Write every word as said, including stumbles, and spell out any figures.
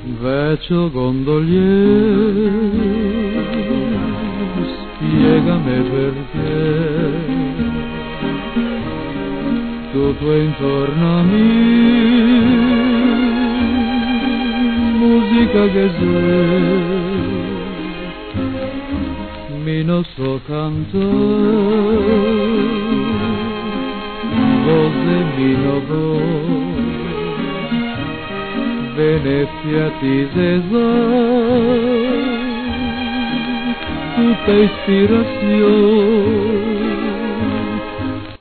Vecchio gondolier, spiegami perché tutto intorno a me musica che sei, mi non so cantare, voce mi non vuoi. Venezia ti sesa, tutta ispirazione